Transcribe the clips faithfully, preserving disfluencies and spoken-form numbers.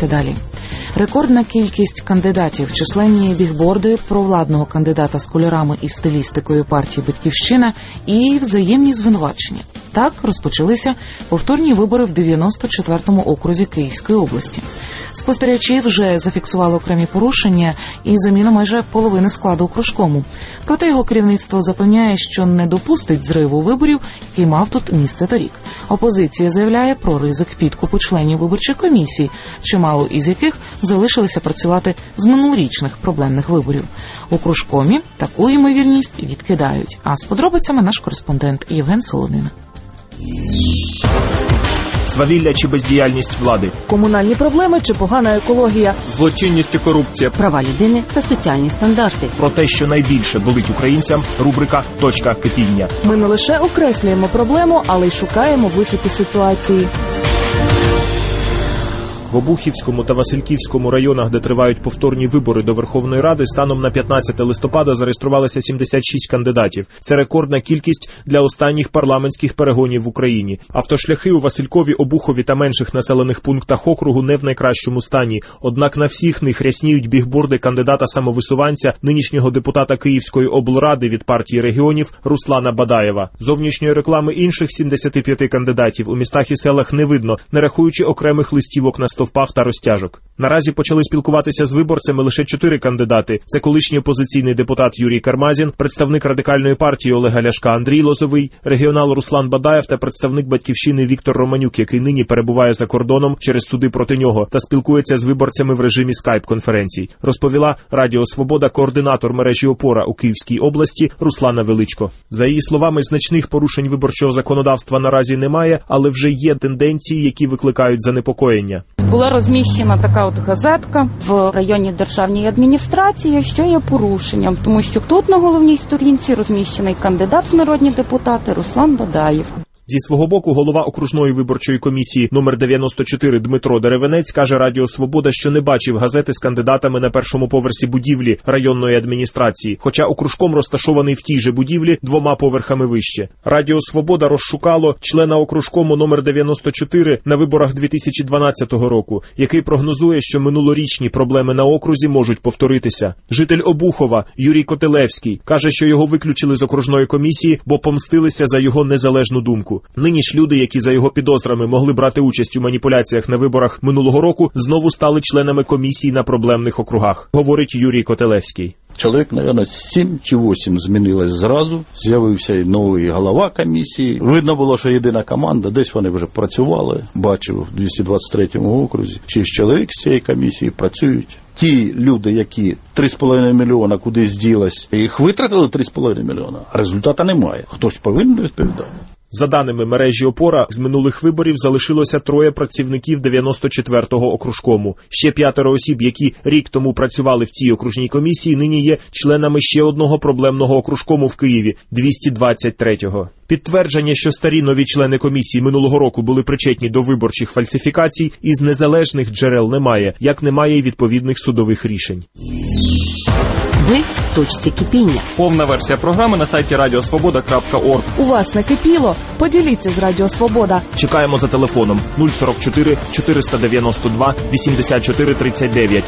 дивіться далі. Рекордна кількість кандидатів, численні бігборди провладного кандидата з кольорами і стилістикою партії «Батьківщина» і взаємні звинувачення. Так розпочалися повторні вибори в дев'яносто четвертому окрузі Київської області. Спостерігачі вже зафіксували окремі порушення і заміну майже половини складу окружкому. Проте його керівництво запевняє, що не допустить зриву виборів, який мав тут місце торік. Опозиція заявляє про ризик підкупу членів виборчої комісії, чимало із яких залишилися працювати з минулорічних проблемних виборів. У кружкомі таку ймовірність відкидають. А з подробицями наш кореспондент Євген Солонина. Свавілля чи бездіяльність влади, комунальні проблеми чи погана екологія, злочинність і корупція, права людини та соціальні стандарти. Про те, що найбільше болить українцям, рубрика «Точка кипіння». Ми не лише окреслюємо проблему, але й шукаємо вихід із ситуації. В Обухівському та Васильківському районах, де тривають повторні вибори до Верховної Ради, станом на п'ятнадцяте листопада зареєструвалося сімдесят шість кандидатів. Це рекордна кількість для останніх парламентських перегонів в Україні. Автошляхи у Василькові, Обухові та менших населених пунктах округу не в найкращому стані. Однак на всіх них рясніють бігборди кандидата-самовисуванця, нинішнього депутата Київської облради від партії регіонів Руслана Бадаєва. Зовнішньої реклами інших сімдесяти п'яти кандидатів у містах і селах не видно, не рахуючи окремих листівок на стовпах та розтяжок. Наразі почали спілкуватися з виборцями лише чотири кандидати. Це колишній опозиційний депутат Юрій Кармазін, представник Радикальної партії Олега Ляшка Андрій Лозовий, регіонал Руслан Бадаєв та представник «Батьківщини» Віктор Романюк, який нині перебуває за кордоном через суди проти нього та спілкується з виборцями в режимі скайп-конференцій, розповіла Радіо Свобода координатор мережі «Опора» у Київській області Руслана Величко. За її словами, значних порушень виборчого законодавства наразі немає, але вже є тенденції, які викликають занепокоєння. Була розміщена така от газетка в районній державній адміністрації, що є порушенням, тому що тут на головній сторінці розміщений кандидат в народні депутати Руслан Бадаєв. Зі свого боку, голова окружної виборчої комісії номер дев'яносто чотири Дмитро Деревенець каже Радіо Свобода, що не бачив газети з кандидатами на першому поверсі будівлі районної адміністрації, хоча окружком розташований в тій же будівлі двома поверхами вище. Радіо Свобода розшукало члена окружкому номер дев'яносто чотири на виборах дві тисячі дванадцятого року, який прогнозує, що минулорічні проблеми на окрузі можуть повторитися. Житель Обухова Юрій Котелевський каже, що його виключили з окружної комісії, бо помстилися за його незалежну думку. Нині ж люди, які за його підозрами могли брати участь у маніпуляціях на виборах минулого року, знову стали членами комісії на проблемних округах, говорить Юрій Котелевський. Чоловік, мабуть, сім чи вісім змінилось зразу. З'явився і новий голова комісії. Видно було, що єдина команда, десь вони вже працювали. Бачив в двісті двадцять третьому окрузі. Шість чоловік з цієї комісії працюють. Ті люди, які три з половиною мільйона кудись ділось, їх витратили три з половиною мільйона, а результату немає. Хтось повинен відповідати. За даними мережі «Опора», з минулих виборів залишилося троє працівників дев'яносто четвертого окружкому. Ще п'ятеро осіб, які рік тому працювали в цій окружній комісії, нині є членами ще одного проблемного окружкому в Києві – двісті двадцять третього. Підтвердження, що старі нові члени комісії минулого року були причетні до виборчих фальсифікацій, із незалежних джерел немає, як немає й відповідних судових рішень. Ви в точці кипіння. Повна версія програми на сайті радіосвобода крапка орг. У вас накипіло? Поділіться з Радіо Свобода. Чекаємо за телефоном нуль сорок чотири чотириста дев'яносто два вісімдесят чотири тридцять дев'ять.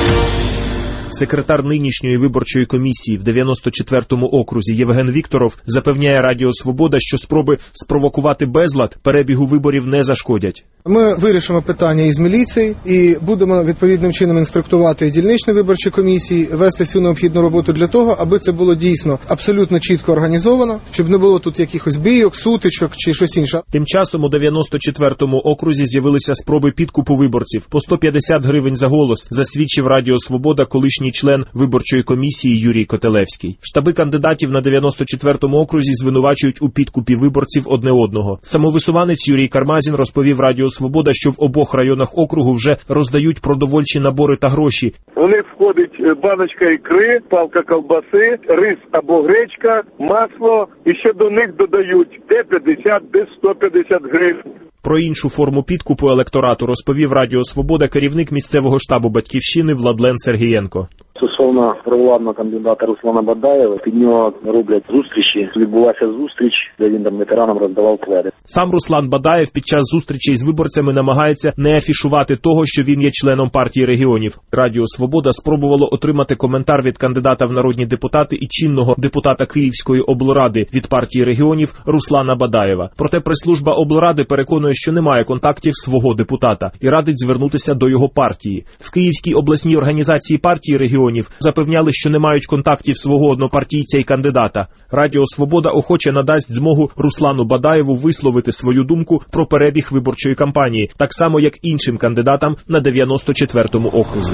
Секретар нинішньої виборчої комісії в дев'яносто четвертому окрузі Євген Вікторов запевняє Радіо Свобода, що спроби спровокувати безлад перебігу виборів не зашкодять. Ми вирішимо питання із міліції і будемо відповідним чином інструктувати дільничні виборчі комісії, вести всю необхідну роботу для того, аби це було дійсно абсолютно чітко організовано, щоб не було тут якихось бійок, сутичок чи щось інше. Тим часом у дев'яносто четвертому окрузі з'явилися спроби підкупу виборців. По сто п'ятдесят гривень за голос, засвідчив Радіо Свобода колишній член виборчої комісії Юрій Котелевський. Штаби кандидатів на дев'яносто четвертому окрузі звинувачують у підкупі виборців одне одного. Самовисуванець Юрій Кармазін розповів Радіо Свобода, що в обох районах округу вже роздають продовольчі набори та гроші. У них входить баночка ікри, палка ковбаси, рис або гречка, масло, і ще до них додають де п'ятдесят, де сто п'ятдесят гривень. Про іншу форму підкупу електорату розповів Радіо Свобода керівник місцевого штабу «Батьківщини» Владлен Сергієнко. Стосовно стосовно провладного кандидата Руслана Бадаєва, під нього роблять зустрічі. Відбулася зустріч, де він там ветеранам роздавав пледи. Сам Руслан Бадаєв під час зустрічей з виборцями намагається не афішувати того, що він є членом партії регіонів. Радіо «Свобода» спробувало отримати коментар від кандидата в народні депутати і чинного депутата Київської облради від партії регіонів Руслана Бадаєва. Проте прес-служба облради переконує, що немає контактів свого депутата і радить звернутися до його партії. В Київській обласній організації партії регіонів запевняли, що не мають контактів свого однопартійця і кандидата. Радіо «Свобода» охоче надасть змогу Руслану Бадаєву висловити свою думку про перебіг виборчої кампанії, так само як іншим кандидатам на дев'яносто четвертому окрузі.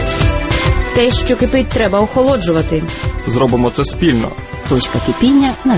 Те, що кипить, треба охолоджувати. Зробимо це спільно. Точка кипіння на